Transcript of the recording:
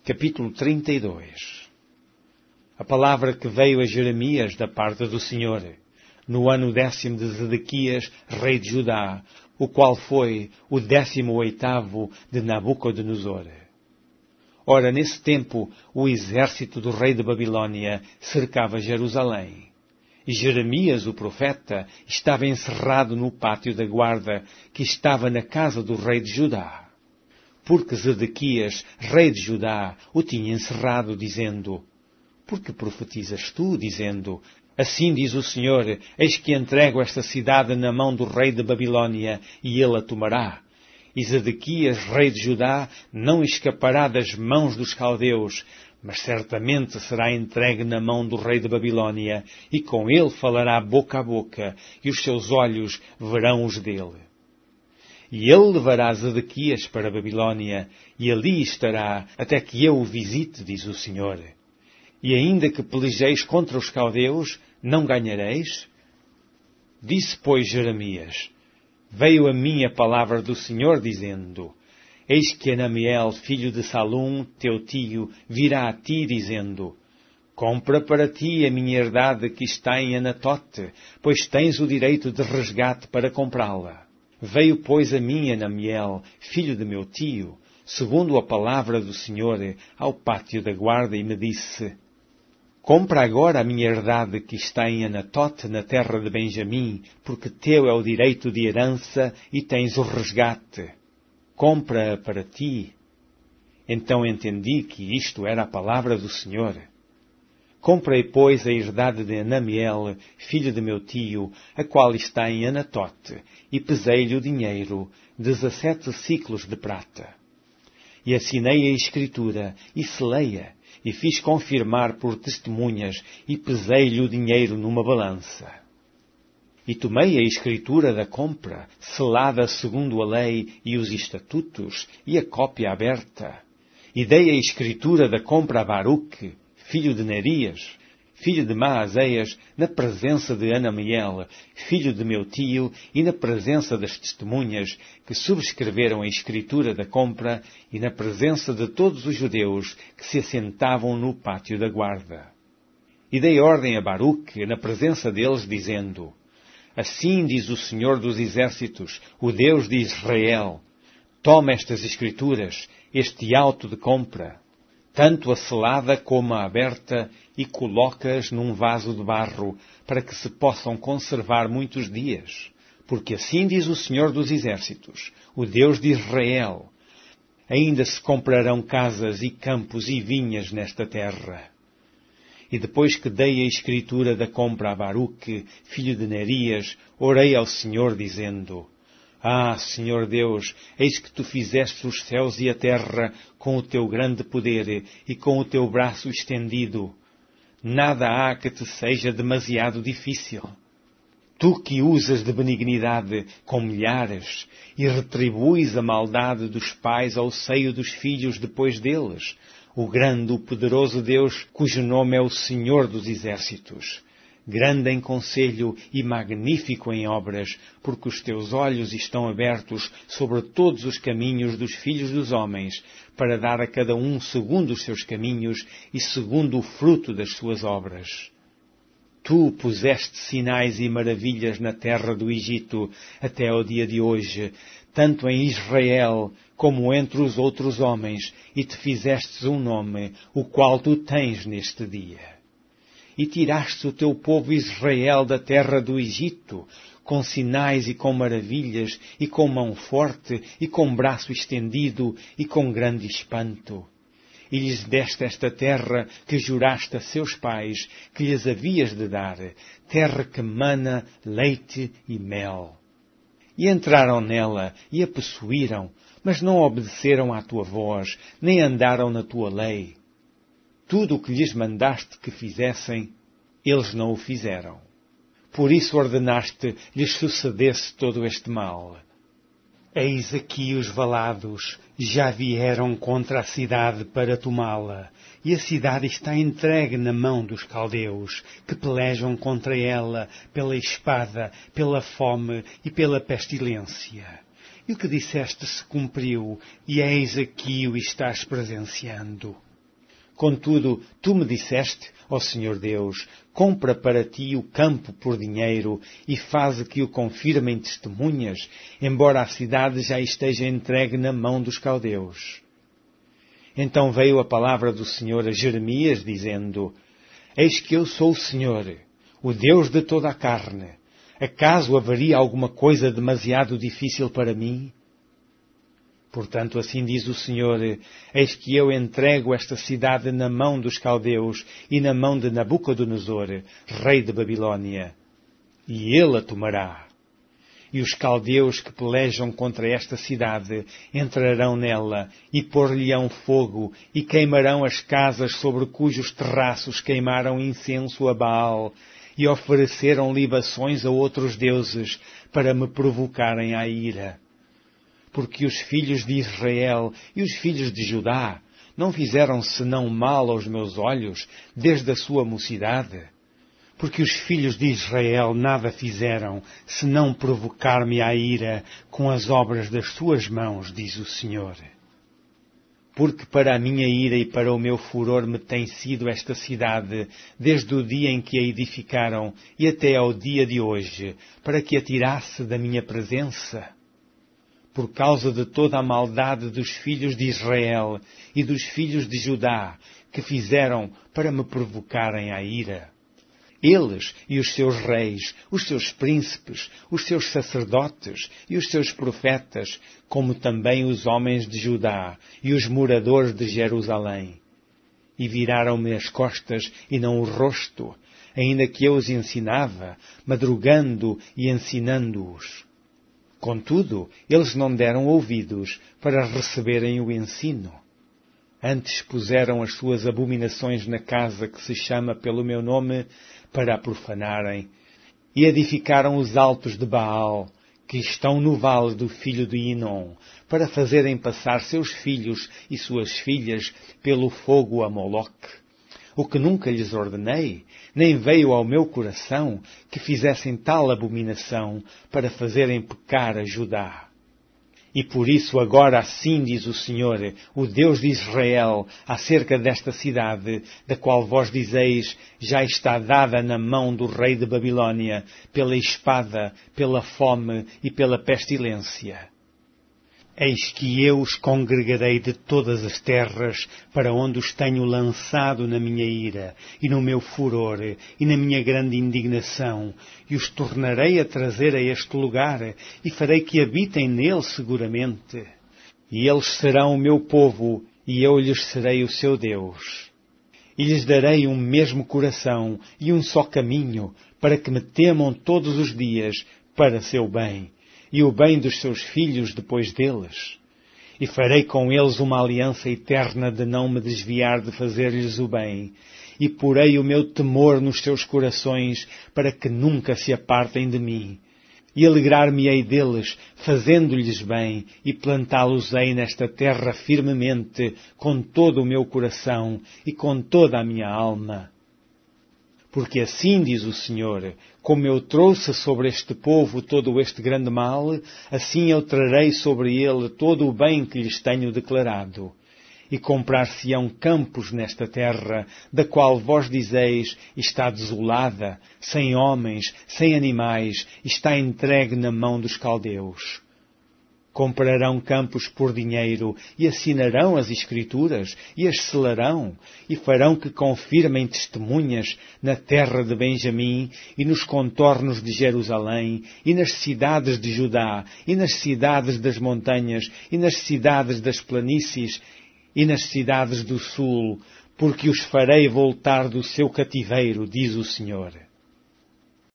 Capítulo 32. A palavra que veio a Jeremias da parte do Senhor, no ano 10º de Zedequias, rei de Judá, o qual foi o 18º de Nabucodonosor. Ora, nesse tempo, o exército do rei de Babilônia cercava Jerusalém. E Jeremias, o profeta, estava encerrado no pátio da guarda, que estava na casa do rei de Judá. Porque Zedequias, rei de Judá, o tinha encerrado, dizendo: Porque profetizas tu, dizendo: Assim diz o Senhor, eis que entrego esta cidade na mão do rei de Babilônia, e ele a tomará. E Zedequias, rei de Judá, não escapará das mãos dos caldeus, mas certamente será entregue na mão do rei de Babilônia, e com ele falará boca a boca, e os seus olhos verão os dele. E ele levará Zedequias para a Babilônia, e ali estará até que eu o visite, diz o Senhor. E ainda que pelejeis contra os caldeus, não ganhareis? Disse, pois, Jeremias: Veio a mim a palavra do Senhor, dizendo: Eis que Anamiel, filho de Salum, teu tio, virá a ti, dizendo: Compra para ti a minha herdade que está em Anatote, pois tens o direito de resgate para comprá-la. Veio, pois, a mim Anamiel, filho de meu tio, segundo a palavra do Senhor, ao pátio da guarda, e me disse: Compra agora a minha herdade que está em Anatote, na terra de Benjamim, porque teu é o direito de herança e tens o resgate. Compra-a para ti. Então entendi que isto era a palavra do Senhor. Comprei, pois, a herdade de Anamiel, filho de meu tio, a qual está em Anatote, e pesei-lhe o dinheiro, 17 siclos de prata. E assinei a escritura, e selei-a, e fiz confirmar por testemunhas, e pesei-lhe o dinheiro numa balança. E tomei a escritura da compra, selada segundo a lei e os estatutos, e a cópia aberta. E dei a escritura da compra a Baruque, filho de Nerias, filho de Maazéias, na presença de Anamiel, filho de meu tio, e na presença das testemunhas que subscreveram a escritura da compra, e na presença de todos os judeus que se assentavam no pátio da guarda. E dei ordem a Baruque, na presença deles, dizendo: Assim diz o Senhor dos Exércitos, o Deus de Israel: Toma estas escrituras, este auto de compra, tanto a selada como a aberta, e coloca-as num vaso de barro, para que se possam conservar muitos dias. Porque assim diz o Senhor dos Exércitos, o Deus de Israel: Ainda se comprarão casas e campos e vinhas nesta terra. E depois que dei a escritura da compra a Baruque, filho de Nerias, orei ao Senhor, dizendo: Ah, Senhor Deus, eis que tu fizeste os céus e a terra com o teu grande poder e com o teu braço estendido. Nada há que te seja demasiado difícil. Tu que usas de benignidade com milhares e retribuis a maldade dos pais ao seio dos filhos depois deles, o grande, o poderoso Deus, cujo nome é o Senhor dos Exércitos. Grande em conselho e magnífico em obras, porque os teus olhos estão abertos sobre todos os caminhos dos filhos dos homens, para dar a cada um segundo os seus caminhos e segundo o fruto das suas obras. Tu puseste sinais e maravilhas na terra do Egito até ao dia de hoje, tanto em Israel como entre os outros homens, e te fizestes um nome, o qual tu tens neste dia. E tiraste o teu povo Israel da terra do Egito, com sinais e com maravilhas, e com mão forte, e com braço estendido, e com grande espanto. E lhes deste esta terra que juraste a seus pais, que lhes havias de dar, terra que mana leite e mel. E entraram nela, e a possuíram, mas não obedeceram à tua voz, nem andaram na tua lei. Tudo o que lhes mandaste que fizessem, eles não o fizeram. Por isso ordenaste lhes sucedesse todo este mal. Eis aqui os valados já vieram contra a cidade para tomá-la, e a cidade está entregue na mão dos caldeus, que pelejam contra ela pela espada, pela fome e pela pestilência. E o que disseste se cumpriu, e eis aqui o estás presenciando. Contudo, tu me disseste, ó Senhor Deus, compra para ti o campo por dinheiro e faze que o confirmem testemunhas, embora a cidade já esteja entregue na mão dos caldeus. Então veio a palavra do Senhor a Jeremias, dizendo: Eis que eu sou o Senhor, o Deus de toda a carne. Acaso haveria alguma coisa demasiado difícil para mim? Portanto, assim diz o Senhor: Eis que eu entrego esta cidade na mão dos caldeus e na mão de Nabucodonosor, rei de Babilônia. E ele a tomará. E os caldeus que pelejam contra esta cidade entrarão nela e pôr-lhe-ão fogo e queimarão as casas sobre cujos terraços queimaram incenso a Baal e ofereceram libações a outros deuses para me provocarem à ira. Porque os filhos de Israel e os filhos de Judá não fizeram senão mal aos meus olhos desde a sua mocidade. Porque os filhos de Israel nada fizeram senão provocar-me à ira com as obras das suas mãos, diz o Senhor. Porque para a minha ira e para o meu furor me tem sido esta cidade, desde o dia em que a edificaram e até ao dia de hoje, para que a tirasse da minha presença. Por causa de toda a maldade dos filhos de Israel e dos filhos de Judá, que fizeram para me provocarem à ira. Eles e os seus reis, os seus príncipes, os seus sacerdotes e os seus profetas, como também os homens de Judá e os moradores de Jerusalém. E viraram-me as costas e não o rosto, ainda que eu os ensinava, madrugando e ensinando-os. Contudo, eles não deram ouvidos para receberem o ensino. Antes puseram as suas abominações na casa que se chama pelo meu nome para a profanarem, e edificaram os altos de Baal, que estão no vale do filho de Inom, para fazerem passar seus filhos e suas filhas pelo fogo a Moloque. O que nunca lhes ordenei, nem veio ao meu coração que fizessem tal abominação para fazerem pecar a Judá. E por isso agora assim diz o Senhor, o Deus de Israel, acerca desta cidade, da qual vós dizeis, já está dada na mão do rei de Babilônia, pela espada, pela fome e pela pestilência. Eis que eu os congregarei de todas as terras para onde os tenho lançado na minha ira e no meu furor e na minha grande indignação, e os tornarei a trazer a este lugar e farei que habitem nele seguramente. E eles serão o meu povo e eu lhes serei o seu Deus. E lhes darei um mesmo coração e um só caminho para que me temam todos os dias para seu bem. E o bem dos seus filhos depois deles. E farei com eles uma aliança eterna de não me desviar de fazer-lhes o bem. E porei o meu temor nos seus corações para que nunca se apartem de mim. E alegrar-me-ei deles, fazendo-lhes bem, e plantá-los-ei nesta terra firmemente, com todo o meu coração e com toda a minha alma. Porque assim diz o Senhor, como eu trouxe sobre este povo todo este grande mal, assim eu trarei sobre ele todo o bem que lhes tenho declarado. E comprar-se-ão campos nesta terra, da qual vós dizeis, está desolada, sem homens, sem animais, está entregue na mão dos caldeus. Comprarão campos por dinheiro, e assinarão as Escrituras, e as selarão, e farão que confirmem testemunhas na terra de Benjamim, e nos contornos de Jerusalém, e nas cidades de Judá, e nas cidades das montanhas, e nas cidades das planícies, e nas cidades do sul, porque os farei voltar do seu cativeiro, diz o Senhor.